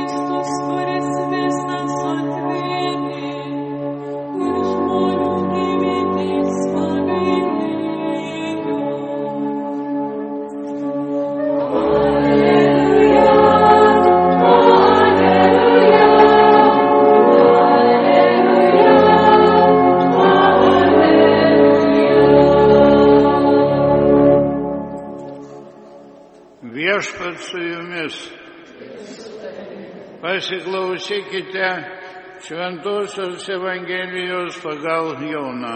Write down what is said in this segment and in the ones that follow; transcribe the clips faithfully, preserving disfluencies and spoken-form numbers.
Kristus, kuris visas atvėrė ir žmonių gyvybės pagailėjo. Alleluja, alleluja, Viešpats su jumis. Pasiklausykite Šventosios Evangelijos pagal Joną.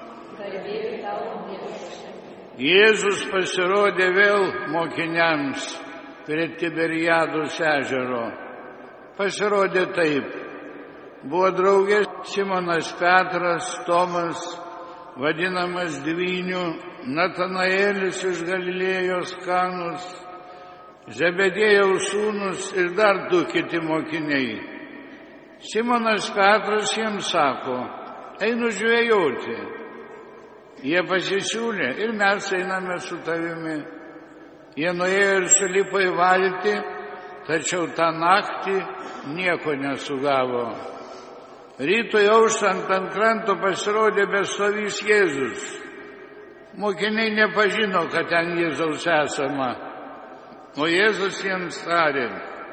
Jėzus pasirodė vėl mokiniams prie Tiberiados ežero. Pasirodė taip. Buvo draugė Simonas Petras, Tomas, vadinamas Dvyniu, Natanaelis iš Galilėjos Kanus, Zebedėjaus sūnus ir dar du kiti mokiniai. Simonas Petras jiems sako: einu žvejoti. Jie pasisiūlė: ir mes einame su tavimi. Jie nuėjo ir sulipo į valtį, tačiau tą naktį nieko nesugavo. Rytui auštant ant kranto pasirodė bestovys Jėzus. Mokiniai nepažino, kad ten Jėzaus esama. O Jėzus jiems tarė: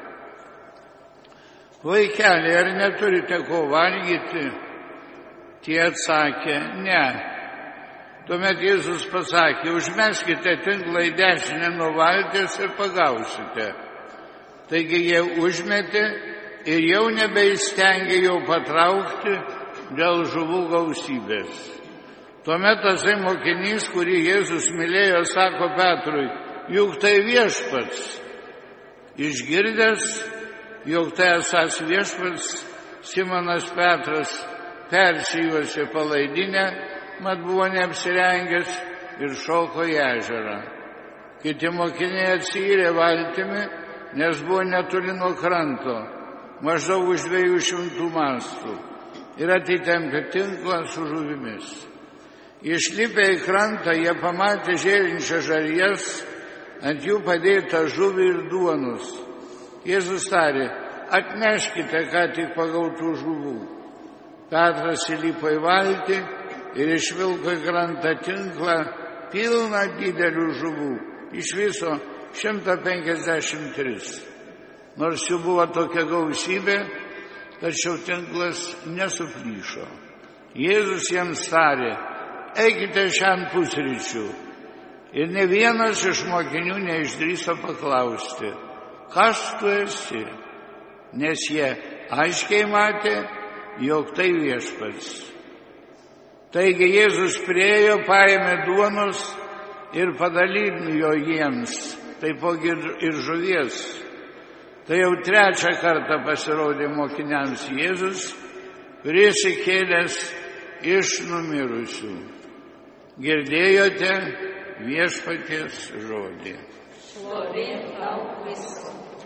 vaikeliai, ar neturite ko valgyti? Tie atsakė: ne. Tuomet Jėzus pasakė: užmeskite tinklą į dešinę nuo valties ir pagausite. Taigi jie užmetė ir jau nebeįstengė jo patraukti dėl žuvų gausybės. Tuomet tasai mokinys, kurį Jėzus mylėjo, sako Petrui: juk tai viešpats. Išgirdęs, jog tai esąs viešpats, Simonas Petras persijuosė palaidinę, mat buvo neapsirengęs, ir šoko į ežerą. Kiti mokiniai atsiyrė valtimi, nes buvo netoli nuo kranto, maždaug už dviejų šimtų mastų, ir atitempė tinklą su žuvimis. Išlipę į krantą, jie pamatė žėrinčias žarijas, ant jų padėta žuvį ir duonos. Jėzus tarė: atneškite ką tik pagautų žuvų. Petras įlipo į valtį ir išvilko į krantą tinklą pilną didelių žuvų, iš viso šimtą penkiasdešimt tris. Nors jų buvo tokia gausybė, tačiau tinklas nesuplyšo. Jėzus jiems tarė: eikite šiandien pusryčių. Ir ne vienas iš mokinių neišdrįso paklausti: kas tu esi? Nes jie aiškiai matė, jog tai viešpats. Taigi Jėzus priėjo, paėmė duonos ir padalijo jiems, taipogi ir žuvies. Tai jau trečią kartą pasirodė mokiniams Jėzus, prisikėlęs iš numirusių. Girdėjote viešpaties žodį. Šlovė tau, Kristau.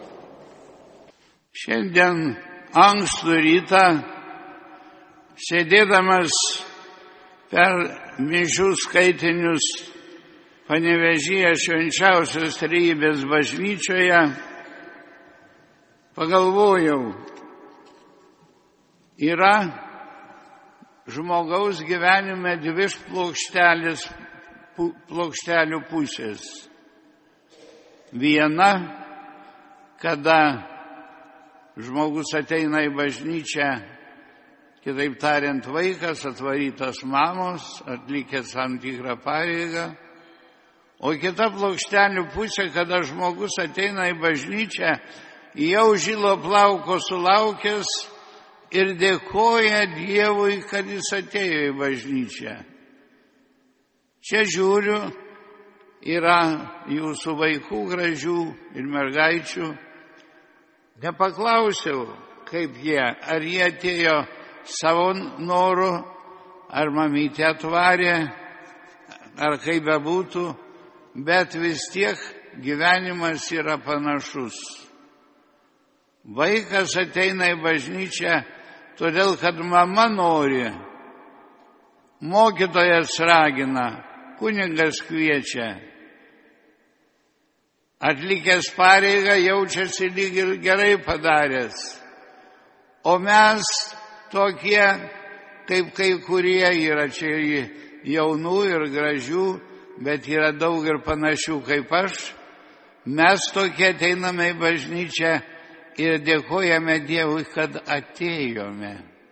Šiandien ankstų rytą, sėdėdamas per mišių skaitinius Panevėžyje Švenčiausios Trejybės bažnyčioje, pagalvojau, yra žmogaus gyvenime dvi plokštelės, plokštelių pusės. Viena, kada žmogus ateina į bažnyčią, kitaip tariant, vaikas, atvarytas mamos, atlikęs tam tikrą pareigą. O kita plokštelių pusė, kada žmogus ateina į bažnyčią, jau žilo plauko sulaukęs ir dėkoja Dievui, kad jis atėjo į bažnyčią. Čia žiūriu, yra jūsų vaikų gražių ir mergaičių. Nepaklausiau, kaip jie, ar jie atėjo savo noru, ar mamytė atvarė, ar kaip bebūtų, bet vis tiek gyvenimas yra panašus. Vaikas ateina į bažnyčią todėl, kad mama nori, mokytojas ragina, kunigas kviečia. atlikęs pareigą jaučiasi lyg ir gerai padaręs. O mes tokie, kaip kai kurie yra čia jaunų ir gražių, bet yra daug ir panašių kaip aš, mes tokie ateiname į bažnyčią ir dėkojame Dievui, kad atėjome.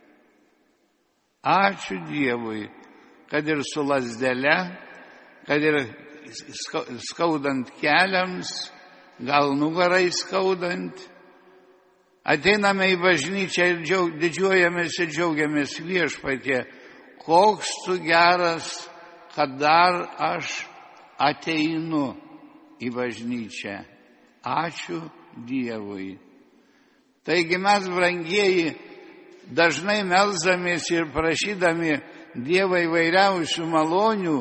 Ačiū Dievui, kad ir su lazdele, kad ir skaudant keliams, gal nugarai skaudant. Ateiname į bažnyčią ir džiaug, didžiuojamės ir džiaugiamės Viešpatie, koks tu geras, kad dar aš ateinu į bažnyčią. Ačiū Dievui. Taigi mes, brangieji, dažnai melsdamiesi ir prašydami Dievą įvairiausių malonių,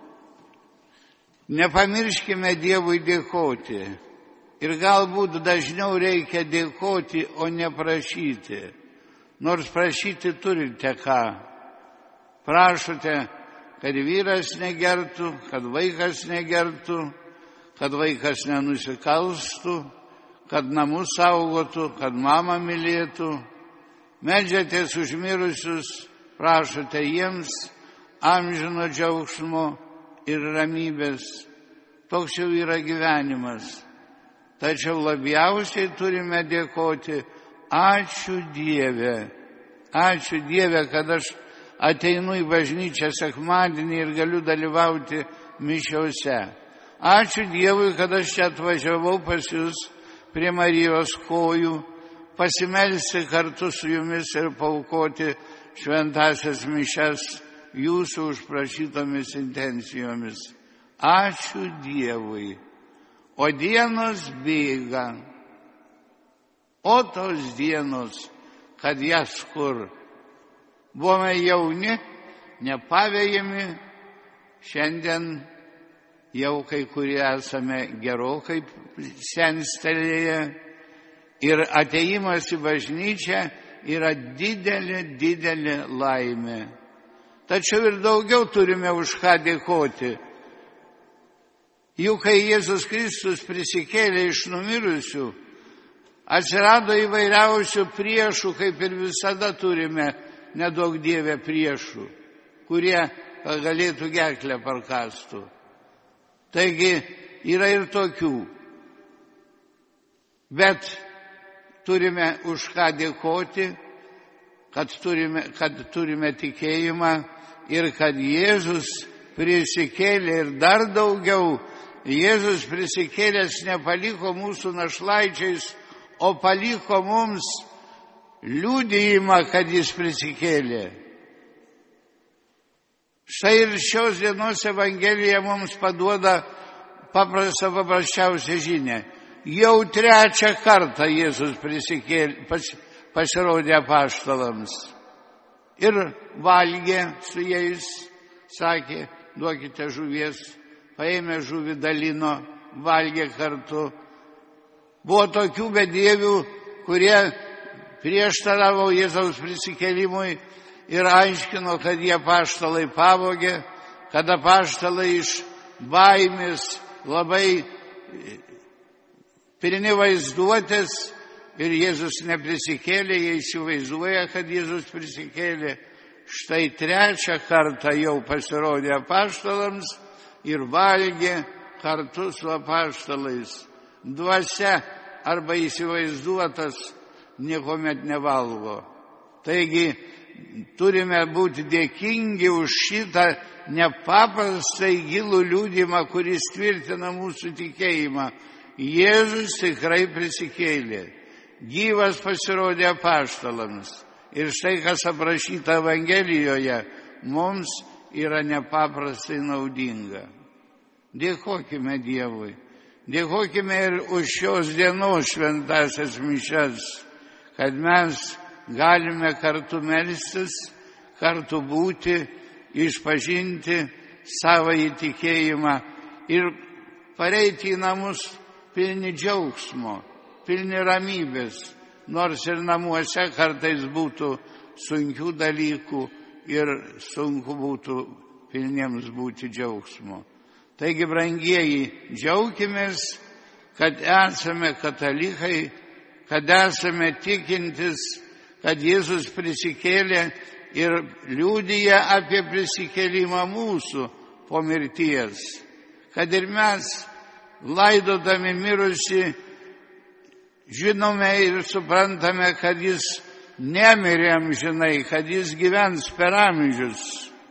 nepamirškime Dievui dėkoti. Ir galbūt dažniau reikia dėkoti, o ne prašyti. Nors prašyti turite ką. Prašote, kad vyras negertų, kad vaikas negertų, kad vaikas nenusikalstų, kad namus saugotų, kad mamą mylėtų. Meldžiatės už mirusius, prašote jiems amžino džiaugsmo ir ramybės. Toks jau yra gyvenimas. Tačiau labiausiai turime dėkoti, ačiū Dieve, ačiū Dieve, kad aš ateinu į bažnyčią sekmadienį ir galiu dalyvauti mišiose. Ačiū Dievui, kad aš čia atvažiavau pas jūs prie Marijos kojų, pasimelsti kartu su jumis ir paaukoti šventąsias mišias jūsų užprašytomis intencijomis. Ačiū Dievui. O dienos bėga. O tos dienos, kad jas kur. Buvome jauni, nepavėjami, šiandien jau kai kurie esame gerokai senstelėję. Ir ateimas į bažnyčią yra didelė, didelė laimė. Tačiau ir daugiau turime už ką dėkoti. Juk kai Jėzus Kristus prisikėlė iš numirusių, atsirado įvairiausių priešų, kaip ir visada turime, nedaug Dieve priešų, kurie galėtų gerklę parkastų. Taigi yra ir tokių. Bet turime už ką dėkoti, kad turime, kad turime tikėjimą ir kad Jėzus prisikėlė ir dar daugiau. Jėzus prisikėlęs nepaliko mūsų našlaičiais, o paliko mums liudijimą, kad jis prisikėlė. Štai ir šios dienos Evangelija mums paduoda paprastą, paprasčiausią žinią. Jau trečią kartą Jėzus prisikėlė, pas, pasirodė apaštalams. Ir valgė su jais, sakė, duokite žuvies. Paėmė žuvį, dalino, valgė kartu. Buvo tokių bedievių, kurie prieštaravo Jėzaus prisikėlimui ir aiškino, kad jie apaštalai pavogė, kad apaštalai iš baimės labai pilni vaizduotės ir Jėzus neprisikėlė, jie įsivaizduoja, kad Jėzus prisikėlė. Štai trečią kartą jau pasirodė apaštalams ir valgė kartu su apaštalais. Dvasia arba įsivaizduotas niekuomet nevalgo. Taigi turime būti dėkingi už šitą nepaprastai gilų liudijimą, kuris tvirtina mūsų tikėjimą. Jėzus tikrai prisikėlė. Gyvas pasirodė apaštalams. Ir štai, kas aprašyta Evangelijoje, mums yra nepaprastai naudinga. Dėkokime Dievui. Dėkokime ir už šios dienos šventąsias mišias, kad mes galime kartu melstis, kartu būti, išpažinti savo įtikėjimą ir pareiti į namus pilni džiaugsmo, pilni ramybės, nors ir namuose kartais būtų sunkių dalykų ir sunku būtų pilniems būti džiaugsmo. Taigi, brangieji, džiaukimės, kad esame katalikai, kad esame tikintis, kad Jėzus prisikėlė ir liudija apie prisikėlimą mūsų po mirties. Kad ir mes, laidodami mirusi, žinome ir suprantame, kad jis nemirė amžinai, kad jis gyvens per amžius.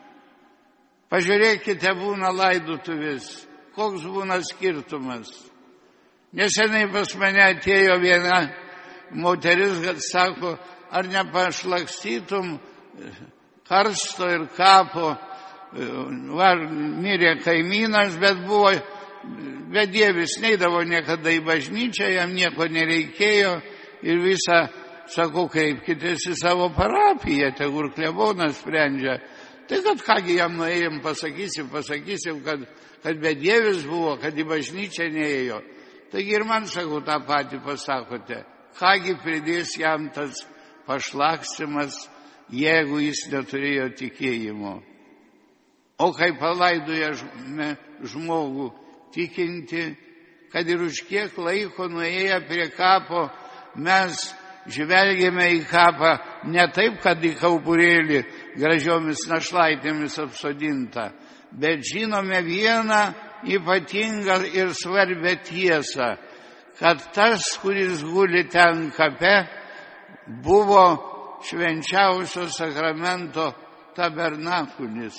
Pažiūrėkite, būna laidotuvės, koks būna skirtumas. Nesenai pas mane atėjo viena moteris, kad sako, ar nepašlakstytum karsto ir kapo, var, mirė kaimynas, bet buvo bedievis, neidavo niekada į bažnyčią, jam nieko nereikėjo ir visą, sakau, kreipkitės į savo parapiją, tegur klebonas sprendžia. Tai kad kągi jam nuėjom, pasakysim, pasakysim, kad, kad bedievis buvo, kad į bažnyčią neėjo. Taigi ir man, sakau, tą patį pasakote. Kągi pridės jam tas pašlakstimas, jeigu jis neturėjo tikėjimo. O kai palaidojame žmogų tikinti, kad ir už kiek laiko nuėję prie kapo, mes žvelgėme į kapą ne taip, kad į kauburėlį gražiomis našlaitėmis apsodinta, bet žinome vieną ypatingą ir svarbę tiesą, kad tas, kuris guli ten kape, buvo švenčiausio sakramento tabernakulis.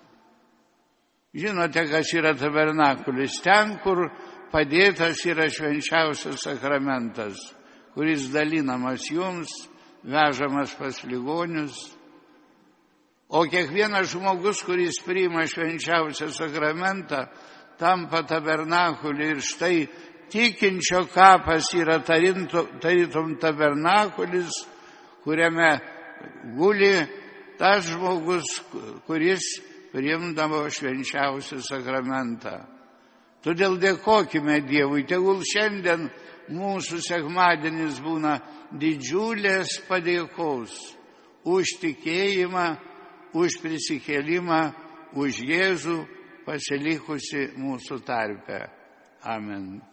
Žinote, kas yra tabernakulis? Ten, kur padėtas yra švenčiausias sakramentas, kuris dalinamas jums, vežamas pas ligonius. O kiekvienas žmogus, kuris priima švenčiausią sakramentą, tampa tabernakulį. Ir štai tikinčio kapas yra tarytum tabernakulis, kuriame guli tas žmogus, kuris priimdavo švenčiausią sakramentą. Todėl dėkokime Dievui, tegul šiandien mūsų sekmadienis būna didžiulės padėkos už tikėjimą, už prisikėlimą, už Jėzų pasilikusi mūsų tarpe. Amen.